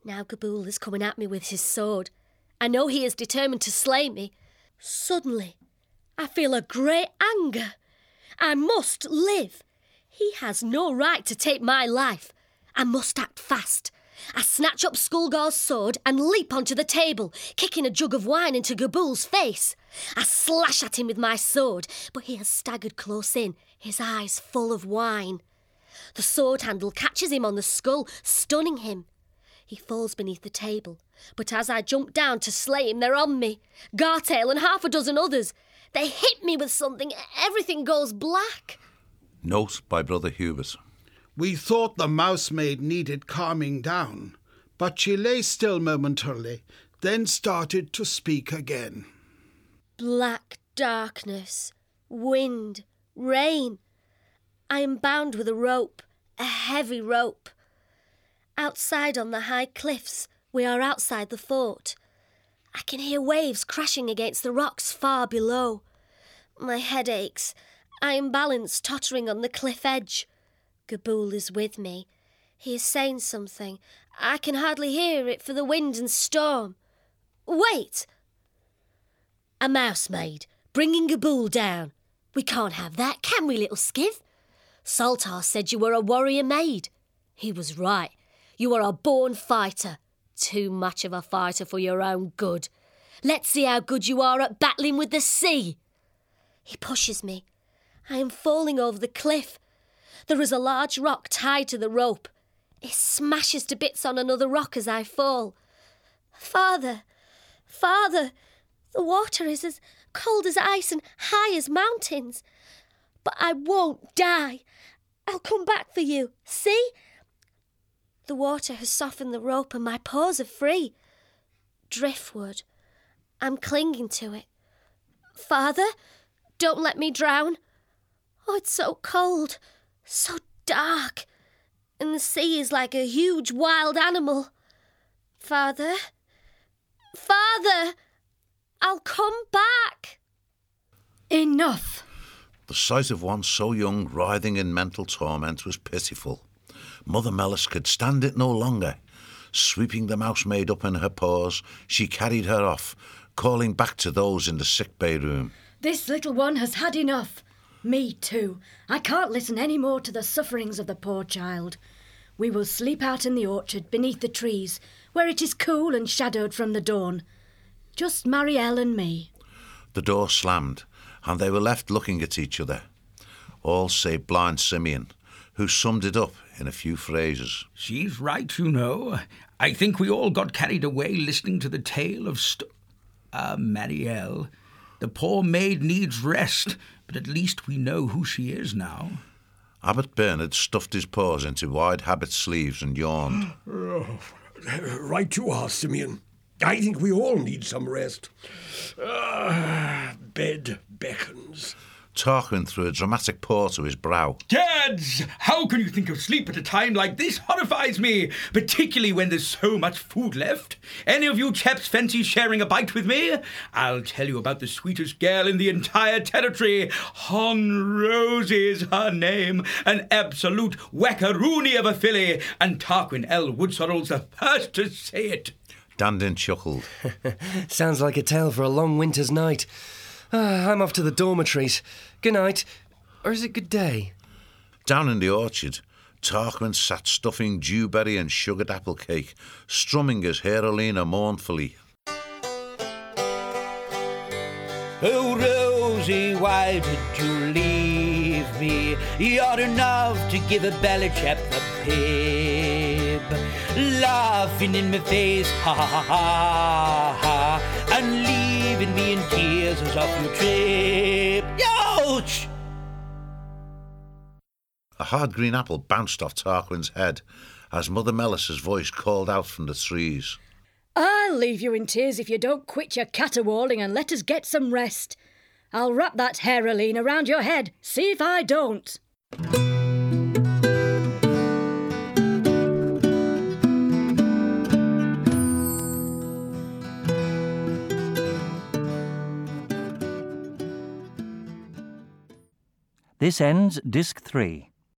Now Gabool is coming at me with his sword. I know he is determined to slay me. Suddenly, I feel a great anger. I must live. He has no right to take my life. I must act fast. I snatch up Skulgor's sword and leap onto the table, kicking a jug of wine into Gabool's face. I slash at him with my sword, but he has staggered close in, his eyes full of wine. The sword handle catches him on the skull, stunning him. He falls beneath the table, but as I jump down to slay him, they're on me. Gartail and half a dozen others. They hit me with something. Everything goes black. Note by Brother Hubert. We thought the mousemaid needed calming down, but she lay still momentarily, then started to speak again. Black darkness, wind, rain. I am bound with a rope, a heavy rope. Outside on the high cliffs, we are outside the fort. I can hear waves crashing against the rocks far below. My head aches. I am balanced, tottering on the cliff edge. Gabool is with me. He is saying something. I can hardly hear it for the wind and storm. Wait! A mousemaid, bringing Gabool down. We can't have that, can we, little skiv? Saltar said you were a warrior maid. He was right. You are a born fighter. Too much of a fighter for your own good. Let's see how good you are at battling with the sea. He pushes me. I am falling over the cliff. There is a large rock tied to the rope. It smashes to bits on another rock as I fall. Father, the water is as cold as ice and high as mountains. But I won't die. I'll come back for you. See? The water has softened the rope and my paws are free. Driftwood. I'm clinging to it. Father, don't let me drown. Oh, it's so cold, so dark, and the sea is like a huge wild animal. Father, I'll come back. Enough. The sight of one so young writhing in mental torment was pitiful. Mother Mellis could stand it no longer. Sweeping the mousemaid up in her paws, she carried her off, calling back to those in the sick-bay room. This little one has had enough. Me too. I can't listen any more to the sufferings of the poor child. We will sleep out in the orchard beneath the trees, where it is cool and shadowed from the dawn. Just Marielle and me. The door slammed, and they were left looking at each other, all save blind Simeon, who summed it up in a few phrases. She's right, you know. I think we all got carried away listening to the tale of Marielle. The poor maid needs rest, but at least we know who she is now. Abbot Bernard stuffed his paws into wide habit sleeves and yawned. Right you are, Simeon. I think we all need some rest. Bed beckons. Tarquin threw a dramatic paw to his brow. Dads, how can you think of sleep at a time like this? Horrifies me, particularly when there's so much food left. Any of you chaps fancy sharing a bite with me? I'll tell you about the sweetest girl in the entire territory. Hon Rosie is her name, an absolute wackaroony of a filly, and Tarquin L. Woodsorrel's the first to say it. Dandin chuckled. Sounds like a tale for a long winter's night. I'm off to the dormitories. Good night. Or is it good day? Down in the orchard, Tarquin sat stuffing dewberry and sugared apple cake, strumming his Herolina mournfully. Oh, Rosie, why did you leave me? You're enough to give a belly chap the pip. Laughing in my face, ha ha ha ha ha, and leaving me in tears as off your trip. Ouch! A hard green apple bounced off Tarquin's head as Mother Mellis's voice called out from the trees. I'll leave you in tears if you don't quit your caterwauling and let us get some rest. I'll wrap that Heroline around your head. See if I don't. This ends Disc 3.